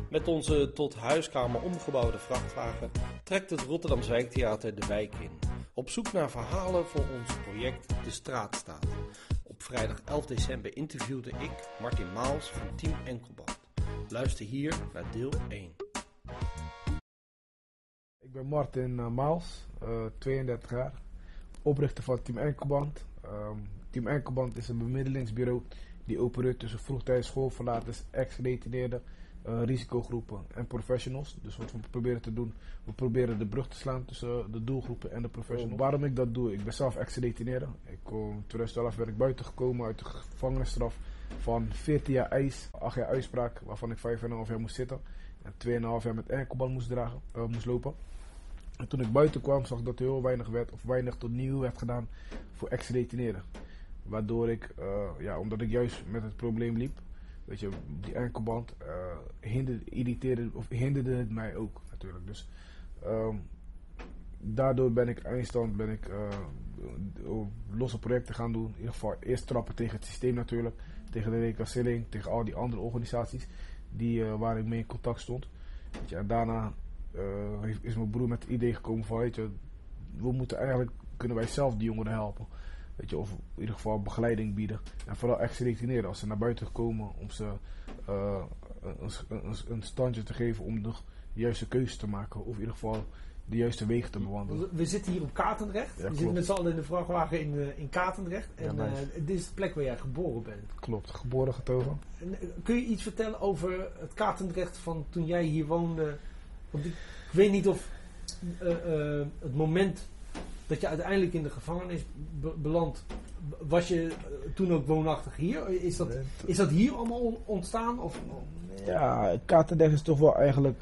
Met onze tot huiskamer omgebouwde vrachtwagen trekt het Rotterdams Wijktheater de wijk in. Op zoek naar verhalen voor ons project De Straat Staat. Op vrijdag 11 december interviewde ik Martin Maals van Team Enkelband. Luister hier naar deel 1. Ik ben Martin Maals, 32 jaar, oprichter van Team Enkelband. Team Enkelband is een bemiddelingsbureau die opereert tussen vroegtijds schoolverlaters, ex-gedetineerden, risicogroepen en professionals. Dus wat we proberen te doen, we proberen de brug te slaan tussen de doelgroepen en de professionals. Waarom ik dat doe? Ik ben zelf ex-gedetineerde. In 2012 ben ik buiten gekomen uit de gevangenisstraf van 14 jaar eis, 8 jaar uitspraak, waarvan ik 5,5 jaar moest zitten. En 2,5 jaar met enkelband moest lopen. En toen ik buiten kwam, zag ik dat er heel weinig werd, of weinig tot nieuw werd gedaan voor ex-gedetineerden. Waardoor ik, omdat ik juist met het probleem liep, weet je, die enkelband hinderde het mij ook natuurlijk. Dus daardoor ben ik eindstand losse projecten gaan doen. In ieder geval eerst trappen tegen het systeem natuurlijk, tegen de reclassering, tegen al die andere organisaties waar ik mee in contact stond. Weet je, en daarna is mijn broer met het idee gekomen van, weet je, kunnen wij zelf die jongeren helpen. Weet je, of in ieder geval begeleiding bieden. En vooral ex-gedetineerden als ze naar buiten komen om ze een standje te geven om de juiste keuze te maken. Of in ieder geval de juiste wegen te bewandelen. We zitten hier op Katendrecht. Ja, we zitten met z'n allen in de vrachtwagen in Katendrecht. En ja, nice. Dit is de plek waar jij geboren bent. Klopt, geboren, getogen. Kun je iets vertellen over het Katendrecht van toen jij hier woonde? Want ik weet niet of het moment dat je uiteindelijk in de gevangenis belandt, was je toen ook woonachtig hier? Is dat hier allemaal ontstaan? Of? Ja, Katendrecht is toch wel eigenlijk,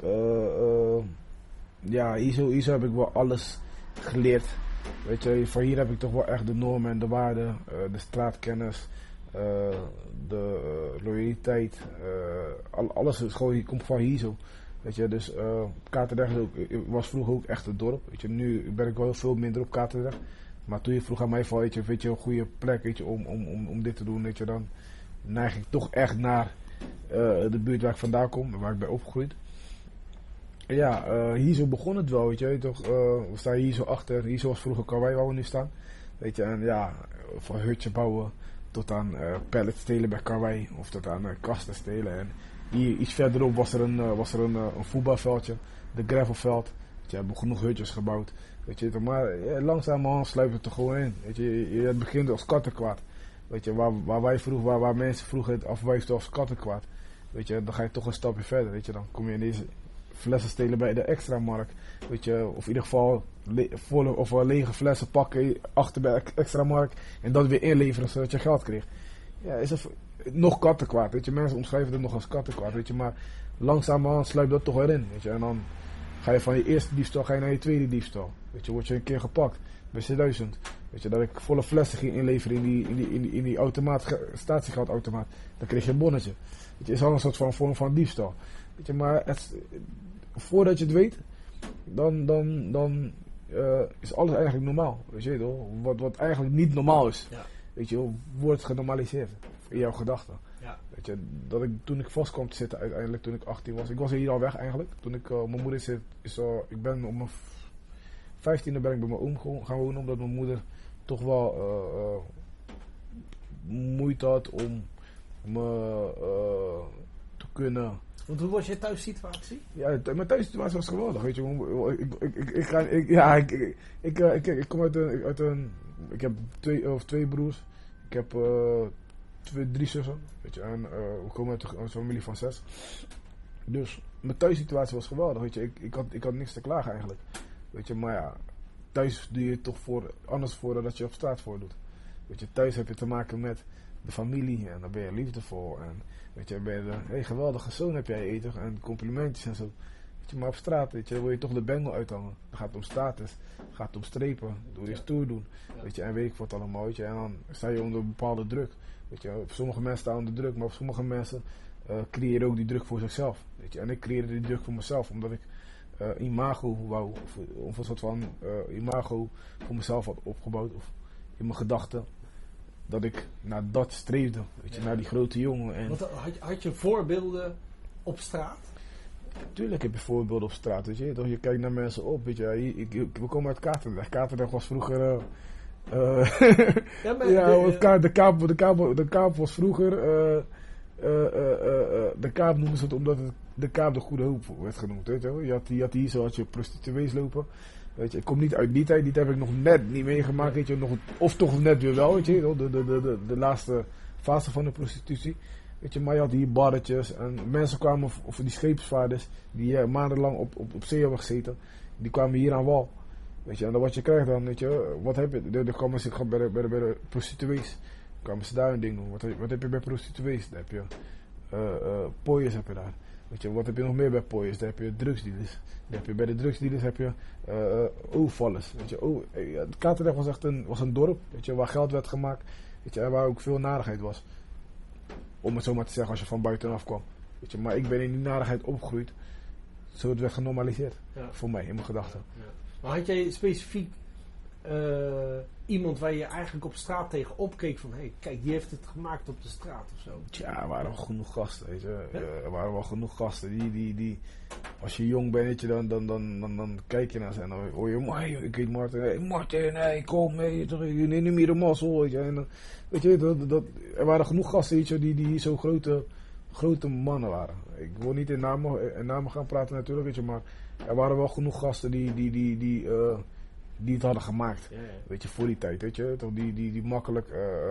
hier heb ik wel alles geleerd. Weet je, van hier heb ik toch wel echt de normen en de waarden, de straatkennis, de loyaliteit, alles is gewoon, komt van hier zo. Weet je, dus Katendrecht was vroeger ook echt een dorp. Weet je, nu ben ik wel veel minder op Katendrecht. Maar toen je vroeg aan mij van, weet je, een goede plek, weet je, om dit te doen, weet je, dan neig ik toch echt naar de buurt waar ik vandaan kom en waar ik ben opgegroeid. En ja, hier zo begon het wel, weet je, toch, we staan hier zo achter, hier zo was vroeger Karwei waar we nu staan. Weet je, en ja, van hutje bouwen tot aan pallets stelen bij Karwei of tot aan kasten stelen. En hier iets verderop was er een voetbalveldje, de gravelveld. Je hebt genoeg hutjes gebouwd. Weet je, maar langzamerhand sluipt het er gewoon in. Weet je begint als kattenkwaad. Weet je, waar mensen vroeger het afwijsten als kattenkwaad. Weet je, dan ga je toch een stapje verder. Weet je, dan kom je in deze flessen stelen bij de extra markt. Weet je, of in ieder geval volle of lege flessen pakken achter bij de extra markt en dat weer inleveren zodat je geld kreeg. Ja, is het nog kattenkwaad, weet je, mensen omschrijven het nog als kattenkwaad, weet je, maar langzamerhand sluipt dat toch erin, weet je, en dan ga je van je eerste diefstal naar je tweede diefstal, weet je, word je een keer gepakt, bij C1000, weet je, dat ik volle flessen ging inleveren in die automaat, statiegeldautomaat, dan kreeg je een bonnetje, weet je, is al een soort van vorm van diefstal, weet je, maar voordat je het weet, dan is alles eigenlijk normaal, weet je, hoor. Wat eigenlijk niet normaal is. Ja. Weet je, wordt genormaliseerd in jouw gedachten. Ja. Weet je, toen ik vast kwam te zitten uiteindelijk toen ik 18 was. Ik was hier al weg eigenlijk. Toen ik, mijn moeder ik ben op mijn 15e ben ik bij mijn oom gaan wonen. Omdat mijn moeder toch wel moeite had om me te kunnen. Want hoe was je thuissituatie? Ja, mijn thuissituatie was geweldig, weet je. Ik kom uit een ik heb twee broers. Ik heb 3 zussen, weet je. En we komen uit een familie van 6. Dus mijn thuissituatie was geweldig, weet je. Ik had niks te klagen eigenlijk, weet je. Maar ja, thuis doe je toch anders voor dan je op straat voordoet. Weet je, thuis heb je te maken met de familie en dan ben je liefdevol en weet je, geweldige zoon heb jij eten en complimentjes en zo. Weet je, maar op straat, weet je, wil je toch de bengel uithangen. Dan gaat het om status, gaat het om strepen, doe je stoer doen, weet je, en weet ik wat allemaal, weet je. En dan sta je onder een bepaalde druk, weet je. Sommige mensen staan onder druk, maar sommige mensen creëren ook die druk voor zichzelf, weet je. En ik creëerde die druk voor mezelf, omdat ik imago wou, of een soort van imago voor mezelf had opgebouwd, of in mijn gedachten. Dat ik naar dat streefde, weet je, naar die grote jongen. En had je voorbeelden op straat? Tuurlijk heb je voorbeelden op straat, weet je. Toch, je kijkt naar mensen op, weet je. We komen uit Katendrecht. Katendrecht was vroeger... de kaap was vroeger... de kaap noemen ze het omdat het de kaap de Goede Hoop werd genoemd, weet je wel. Je had hier zo had je prostituees lopen. Weet je, ik kom niet uit die tijd, die heb ik nog net niet meegemaakt, weet je. Of toch net weer wel, weet je. De laatste fase van de prostitutie. Weet je, maar je had hier barretjes en mensen kwamen, of die scheepsvaarders, die maandenlang op zee hebben gezeten, die kwamen hier aan wal. Weet je, en dan wat je krijgt dan, weet je, wat heb je? Dan kwamen ze bij de prostituees, kwamen ze daar een ding doen. Wat heb je bij prostituees? Dan heb je pooiers heb je daar. Weet je, wat heb je nog meer bij pooiers? Dan heb je drugsdealers. Dan heb je bij de drugsdealers heb je overvallers. Weet je, Katendrecht was echt een dorp, weet je, waar geld werd gemaakt, weet je, en waar ook veel narigheid was. Om het zo maar te zeggen als je van buitenaf kwam. Weet je, maar ik ben in die narigheid opgegroeid. Zo het werd genormaliseerd. Ja. Voor mij, in mijn gedachten. Ja. Maar had jij specifiek iemand waar je eigenlijk op straat tegen opkeek van... Hey, kijk, die heeft het gemaakt op de straat of zo? Tja, er waren wel genoeg gasten, weet je. Ja? Er waren wel genoeg gasten die als je jong bent, weet je, dan kijk je naar ze en dan hoor je, ik heet Martin, hey Martin, hey, kom mee, neem hier de mazzel, weet je. En dan, weet je, er waren genoeg gasten, weet je, die zo grote mannen waren. Ik wil niet in namen gaan praten natuurlijk, weet je, maar er waren wel genoeg gasten die het hadden gemaakt, ja. Weet je, voor die tijd, weet je, toch die makkelijk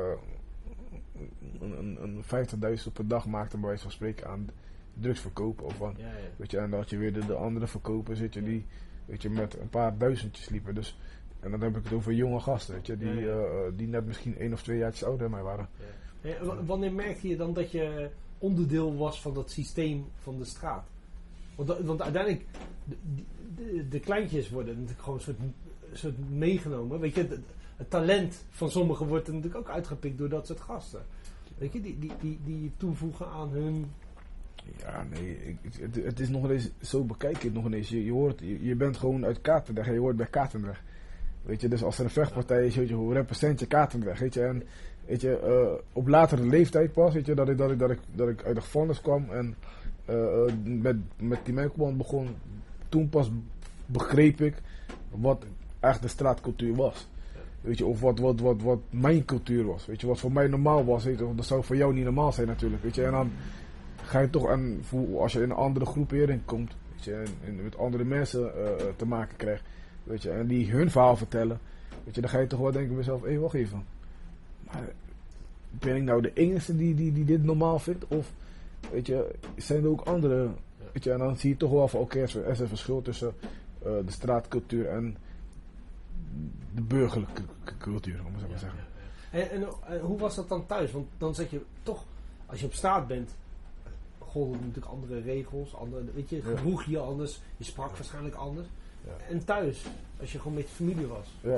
een 50.000 per dag maakten, bij wijze van spreken, aan drugs verkopen of wat, weet je, en dan had je weer de andere verkopers, weet je, die, weet je, met een paar duizendjes liepen, dus, en dan heb ik het over jonge gasten, weet je, die net misschien 1 of 2 jaartjes ouder dan mij waren. Ja. Ja, wanneer merkte je dan dat je onderdeel was van dat systeem van de straat? Want uiteindelijk, de kleintjes worden natuurlijk gewoon een soort meegenomen. Weet je, het talent van sommigen wordt er natuurlijk ook uitgepikt door dat soort gasten. Weet je, die toevoegen aan hun... Ja, nee, het is nog eens, zo bekijk je het nog eens. Je bent gewoon uit Katendrecht en je hoort bij Katendrecht. Weet je, dus als er een vechtpartij is, weet je, hoe represent je Katendrecht, weet je, en weet je, op latere leeftijd pas, weet je, dat ik uit de gevangenis kwam en met die Melkband begon, toen pas begreep ik wat echt de straatcultuur was. Weet je, of wat mijn cultuur was. Weet je, wat voor mij normaal was, weet je, dat zou voor jou niet normaal zijn natuurlijk, weet je, en dan ga je toch, en als je in een andere groepering komt, weet je, en met andere mensen te maken krijgt, weet je, en die hun verhaal vertellen, weet je, dan ga je toch wel denken bij jezelf, hé, wacht even, maar ben ik nou de enige die dit normaal vindt, of, weet je, zijn er ook andere, weet je, en dan zie je toch wel van, oké, er is een verschil tussen de straatcultuur en de burgerlijke cultuur, om het zo maar te zeggen. En hoe was dat dan thuis? Want dan zat je toch, als je op straat bent, golden natuurlijk andere regels, weet je, gedroeg je anders, je sprak waarschijnlijk anders. Ja. En thuis, als je gewoon met je familie was. Ja.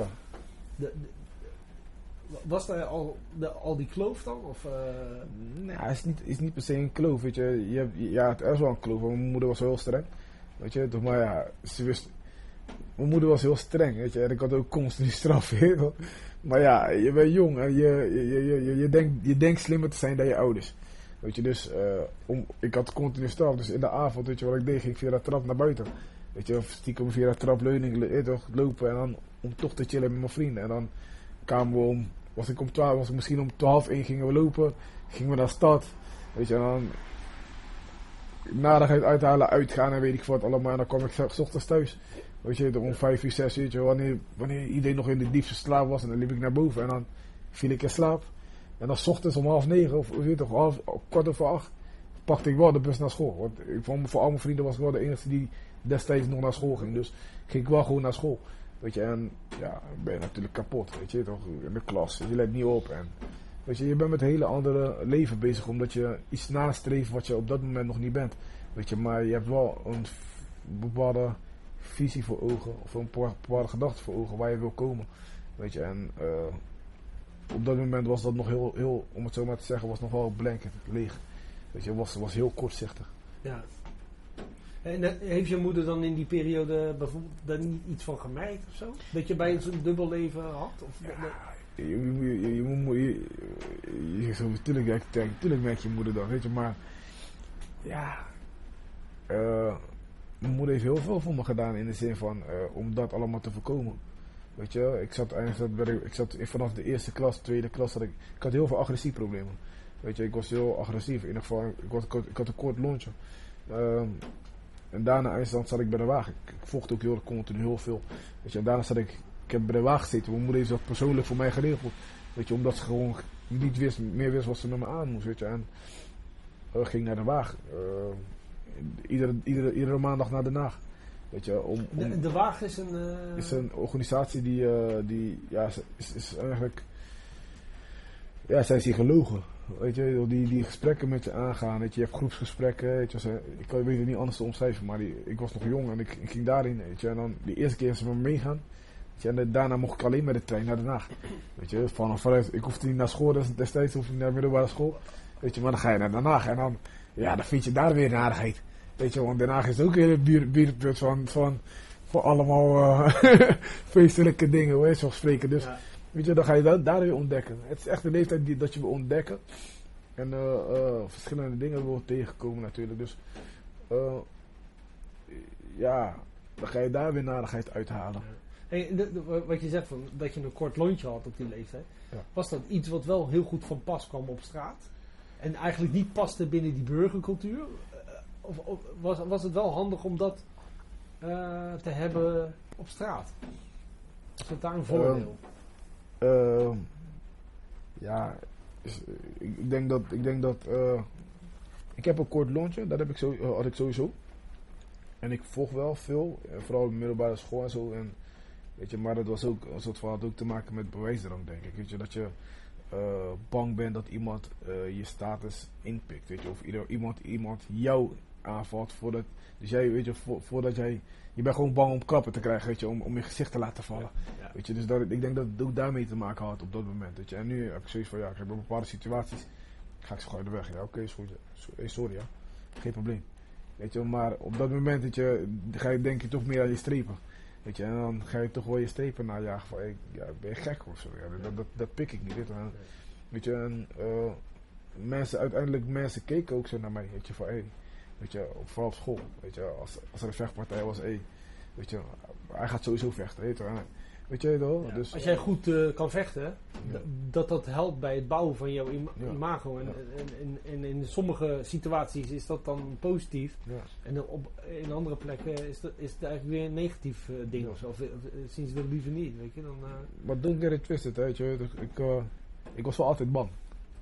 Was daar al die kloof dan? Of, Nou, het is niet per se een kloof, weet je. Het is wel een kloof, want mijn moeder was wel heel streng. Weet je, dus, maar ja, mijn moeder was heel streng, weet je, en ik had ook constant straf, weet je. Maar ja, je bent jong en je denkt slimmer te zijn dan je ouders. Weet je, dus ik had continu straf, dus in de avond, weet je wat ik deed, ging ik via de trap naar buiten. Weet je, of stiekem via de trapleuning lopen en dan om toch te chillen met mijn vrienden. En dan kwamen we was ik misschien om 12:30 gingen we lopen, gingen we naar de stad, weet je, en dan narigheid uithalen, uitgaan en weet ik wat allemaal. En dan kwam ik 's ochtends thuis, weet je, om 5 uur, 6 uur, wanneer iedereen nog in de diepste slaap was, en dan liep ik naar boven en dan viel ik in slaap. En dan 's ochtends om 8:30 of weet je, 7:15 pakte ik wel de bus naar school. Want voor al mijn vrienden was ik wel de enige die destijds nog naar school ging. Dus ging ik wel gewoon naar school. Weet je, en ja, ben je natuurlijk kapot, weet je, toch, in de klas. Je let niet op en weet je bent met een hele andere leven bezig, omdat je iets nastreeft wat je op dat moment nog niet bent. Weet je, maar je hebt wel een bepaalde visie voor ogen, of een bepaalde gedachte voor ogen waar je wil komen. Weet je, en op dat moment was dat nog heel, om het zo maar te zeggen, was nog wel blank, leeg. Weet je, was heel kortzichtig. Ja. En heeft je moeder dan in die periode bijvoorbeeld daar niet iets van gemerkt of zo? Dat je bij zo'n dubbel leven had? Of natuurlijk merk je moeder dan, weet je, maar ja, mijn moeder heeft heel veel voor me gedaan in de zin van om dat allemaal te voorkomen. Weet je, ik zat vanaf de eerste klas, tweede klas, ik had heel veel agressieproblemen. Weet je, ik was heel agressief. In ieder geval, ik had een kort lontje. En daarna eindstand zat ik bij de wagen. Ik vocht ook continu heel veel. Weet je, en daarna ik heb bij de wagen gezeten. Mijn moeder heeft dat persoonlijk voor mij geregeld. Weet je, omdat ze gewoon niet meer wist wat ze met me aan moest. Weet je, en ging naar de wagen. Iedere maandag naar Den Haag. Weet je, de Waag is is een organisatie die is eigenlijk... Ja, zij is hier gelogen. Weet je, die gesprekken met je aangaan. Weet je hebt groepsgesprekken. Weet je, ik weet het niet anders te omschrijven, maar ik was nog jong en ik ging daarin. Weet je, en dan de eerste keer ze met me meegaan. Weet je, en daarna mocht ik alleen met de trein naar Den Haag. Weet je, vanuit, ik hoefde niet naar school, destijds hoefde ik niet naar middelbare school. Weet je, maar dan ga je naar Den Haag en dan vind je daar weer een aardigheid. Weet je, want Den Haag is ook een hele buurtput van allemaal feestelijke dingen, weet je, zoals spreken. Dus weet je, dan ga je daar weer ontdekken. Het is echt een leeftijd dat je wil ontdekken. En verschillende dingen wil tegenkomen natuurlijk. Dus dan ga je daar weer narigheid uithalen. Hey, wat je zegt, dat je een kort lontje had op die leeftijd. Ja. Was dat iets wat wel heel goed van pas kwam op straat? En eigenlijk niet paste binnen die burgercultuur? Of was het wel handig om dat te hebben op straat? Was het daar een voordeel? Ik denk dat ik heb een kort lontje, dat had ik sowieso. En ik volg wel veel, vooral op de middelbare school en zo. En, weet je, maar dat was ook een soort van, had ook te maken met bewijsdrang, denk ik. Weet je, dat je bang bent dat iemand je status inpikt, weet je, of iemand jou aanvalt voordat, dus jij, weet je, voordat jij, je bent gewoon bang om klappen te krijgen, weet je, om je gezicht te laten vallen. Ja. Weet je, dus ik denk dat het ook daarmee te maken had op dat moment, weet je. En nu heb ik zoiets van, ik heb bepaalde situaties, ga ik zo gauw de weg, oké, is goed, sorry, ja, geen probleem. Weet je, maar op dat moment, weet je, ga je denk je toch meer aan je strepen. Weet je, en dan ga je toch wel je strepen najagen van, ben je gek of zo, dat pik ik niet, weet je, en mensen keken ook zo naar mij, weet je, van, weet je, vooral op school, weet je, als er een vechtpartij was, weet je, hij gaat sowieso vechten, weet je wel. Ja, dus, als jij goed kan vechten, dat helpt bij het bouwen van jouw imago. En in sommige situaties is dat dan positief. Ja. En in andere plekken is het eigenlijk weer een negatief ding of zo. Of zien ze dat liever niet, weet je. Dan, maar don't get it twisted, weet je. Ik was wel altijd bang.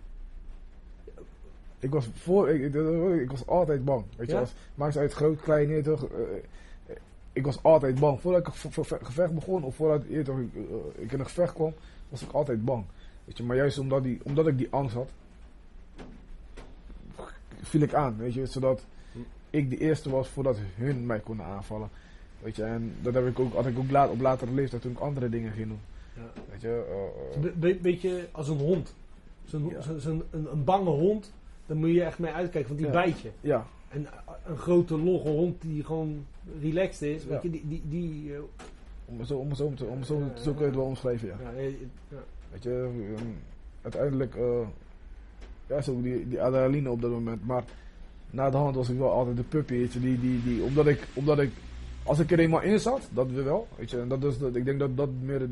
Ik was altijd bang, weet je. Maakt het uit groot, klein, toch. Ik was altijd bang. Voordat ik een gevecht begon, of voordat ik in een gevecht kwam, was ik altijd bang. Weet je, maar juist omdat ik die angst had, viel ik aan, weet je, zodat ik de eerste was voordat hun mij konden aanvallen. Weet je, en dat had ik ook op latere leeftijd toen ik andere dingen ging doen. Ja. Weet je, beetje als een hond. Een bange hond, daar moet je echt mee uitkijken, want die bijt je. Ja. En een grote logge hond die gewoon relaxed is, weet je, die om zo kun je het wel omschrijven, ja. Weet je, uiteindelijk, zo die adrenaline op dat moment, maar na de hand was ik wel altijd de puppy, weet je, omdat ik, als ik er eenmaal in zat, dat wel, weet je, en ik denk dat meer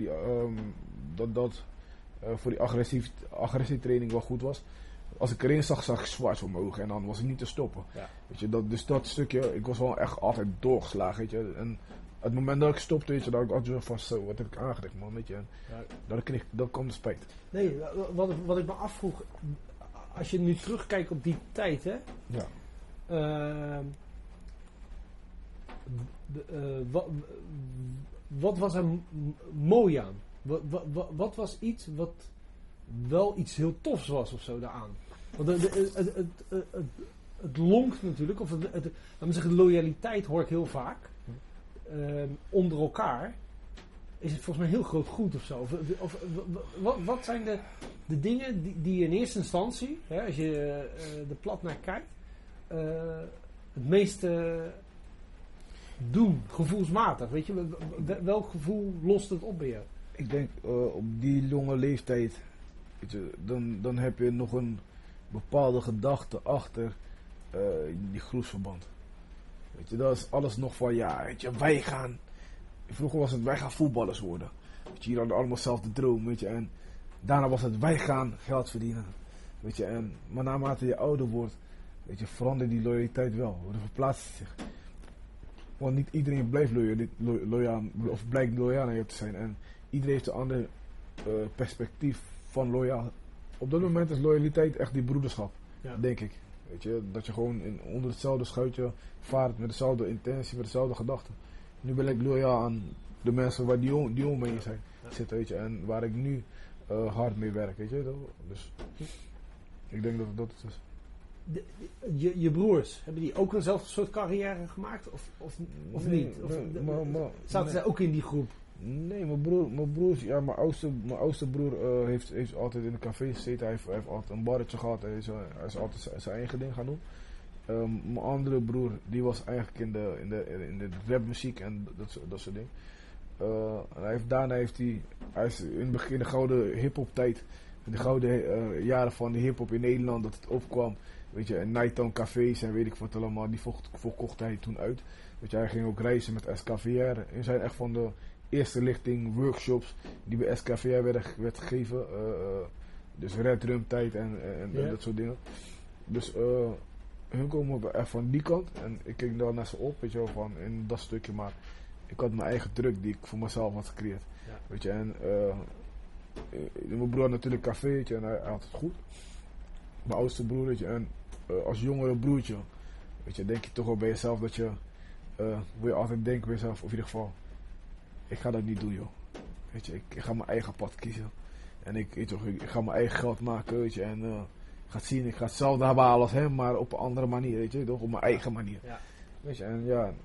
voor die agressietraining wel goed was. Als ik erin zag ik zwart voor mijn ogen en dan was ik niet te stoppen. Ja. Weet je, dus dat stukje, ik was wel echt altijd doorgeslagen, weet je. En het moment dat ik stopte, weet je, dat ik altijd van zo, wat heb ik aangericht, man, weet je. En dat kwam de spijt. Nee, wat ik me afvroeg, als je nu terugkijkt op die tijd, hè. Ja. Wat was er mooi aan? Wat was iets wat wel iets heel tofs was of zo daaraan? Want het lonkt natuurlijk, of laten we zeggen, loyaliteit hoor ik heel vaak. Onder elkaar is het volgens mij heel groot goed of zo. Wat zijn de dingen die je in eerste instantie, hè, als je er plat naar kijkt, het meeste doen, gevoelsmatig? Weet je, welk gevoel lost het op bij jou? Ik denk op die jonge leeftijd, weet je, dan heb je nog een bepaalde gedachte achter die groepsverband. Weet je, dat is alles nog van, ja, weet je, wij gaan... Vroeger was het, wij gaan voetballers worden. Weet je, hier hadden allemaal zelf de droom, weet je. En daarna was het, wij gaan geld verdienen. Weet je, maar naarmate je ouder wordt, weet je, verandert die loyaliteit wel. Er verplaatst zich. Want niet iedereen blijft loyaal of blijkt loyaal naar je te zijn. En iedereen heeft een ander perspectief van loyaal. Op dat moment is loyaliteit echt die broederschap, denk ik. Weet je, dat je gewoon onder hetzelfde schuitje vaart met dezelfde intentie, met dezelfde gedachten. Nu ben ik loyaal aan de mensen waar die om me heen zijn zitten, weet je. En waar ik nu hard mee werk, weet je. Dus ik denk dat het is. Je broers, hebben die ook eenzelfde soort carrière gemaakt? Of nee, niet? nee. Zaten zij ook in die groep? Nee, mijn broers, ja, mijn oudste broer heeft altijd in een café gezeten. Hij heeft altijd een barretje gehad. Hij is altijd zijn eigen ding gaan doen. Mijn andere broer, die was eigenlijk in de rapmuziek en dat soort dingen. Daarna heeft hij is in het begin de gouden hip-hop tijd, de gouden jaren van de hip-hop in Nederland, dat het opkwam. Weet je, Nighttown cafés en weet ik wat allemaal, die verkocht hij toen uit. Weet je, hij ging ook reizen met SKVR. En zijn echt van de eerste lichting workshops die bij SKVR werd gegeven. Dus Red Rum tijd en dat soort dingen. Dus hun komen echt van die kant. En ik keek daar naar ze op, weet je wel, van in dat stukje. Maar ik had mijn eigen druk die ik voor mezelf had gecreëerd. Ja. Weet je, en mijn broer had natuurlijk café, weet je, en hij had het goed. Mijn oudste broer, weet je, en als jongere broertje, weet je, denk je toch wel bij jezelf dat je, wil je altijd denken bij jezelf, of in ieder geval, ik ga dat niet doen, joh. Weet je, ik ga mijn eigen pad kiezen. En ik ga mijn eigen geld maken, weet je, en gaat zien, ik ga hetzelfde halen als hem, maar op een andere manier, weet je, toch, op mijn eigen manier. Ja. Weet je, en ja,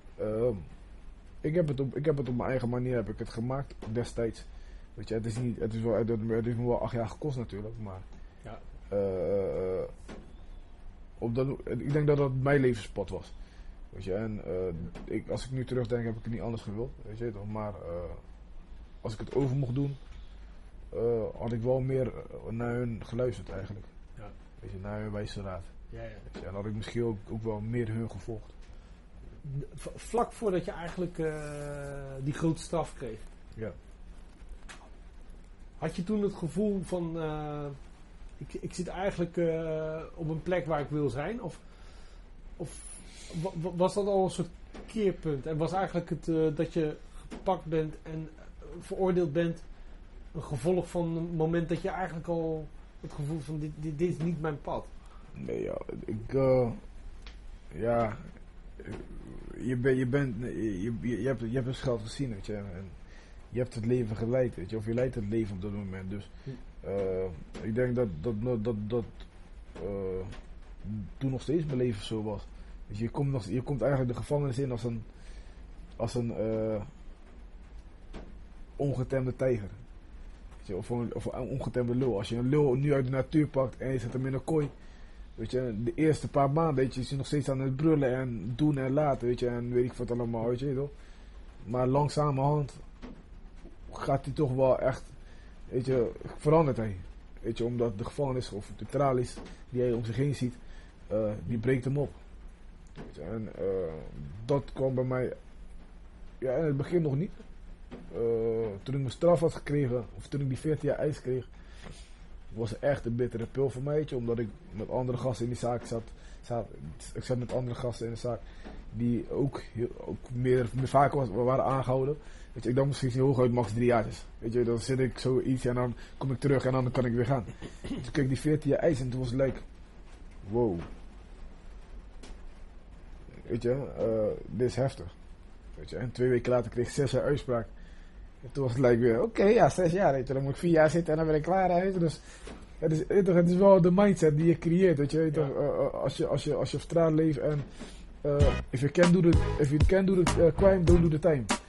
ik heb het op mijn eigen manier heb ik het gemaakt destijds. Weet je, het heeft me wel 8 jaar gekost natuurlijk, maar ja. Ik denk dat dat mijn levenspad was. Weet je, en als ik nu terugdenk heb ik het niet anders gewild, weet je toch, maar als ik het over mocht doen, had ik wel meer naar hun geluisterd eigenlijk. Ja. Weet je, naar hun wijze raad. Ja. Weet je, en had ik misschien ook wel meer hun gevolgd. Vlak voordat je eigenlijk die grote straf kreeg. Ja. Had je toen het gevoel van ik zit eigenlijk op een plek waar ik wil zijn? Of was dat al een soort keerpunt? En was eigenlijk het dat je gepakt bent en veroordeeld bent een gevolg van het moment dat je eigenlijk al het gevoel van dit is niet mijn pad? Nee, ja, je hebt het geld gezien, weet je, en je hebt het leven geleid, weet je, of je leidt het leven op dat moment. Dus ik denk dat toen nog steeds mijn leven zo was. Dus je komt eigenlijk de gevangenis in als een ongetemde tijger. Weet je, of een ongetemde lul. Als je een lul nu uit de natuur pakt en je zet hem in een kooi. Weet je, de eerste paar maanden, weet je, is hij nog steeds aan het brullen en doen en laten, weet je, en weet ik wat allemaal, weet je, toch? Maar langzamerhand gaat hij toch wel echt, weet je, verandert hij. Weet je, omdat de gevangenis of de tralies die hij om zich heen ziet, die breekt hem op. Weet je, en dat kwam bij mij, ja, in het begin nog niet. Toen ik mijn straf had gekregen, of toen ik die 14 jaar ijs kreeg, was het echt een bittere pil voor mij, weet je, omdat ik met andere gasten in die zaak zat. Ik zat met andere gasten in de zaak die ook meer vaak waren aangehouden. Weet je, ik dacht misschien hooguit max 3 jaar. Weet je, dan zit ik zoiets en dan kom ik terug en dan kan ik weer gaan. Toen kreeg ik die 14 jaar ijs en toen was het like, wow. Weet je, dit is heftig. Weet je, en 2 weken later kreeg ik 6 jaar uitspraak. En toen was het like weer, oké, ja, 6 jaar, weet je, dan moet ik 4 jaar zitten en dan ben ik klaar, weet je. Dus het is wel de mindset die je creëert, weet je. Als je op straat leeft en if you can do the crime, don't do the time.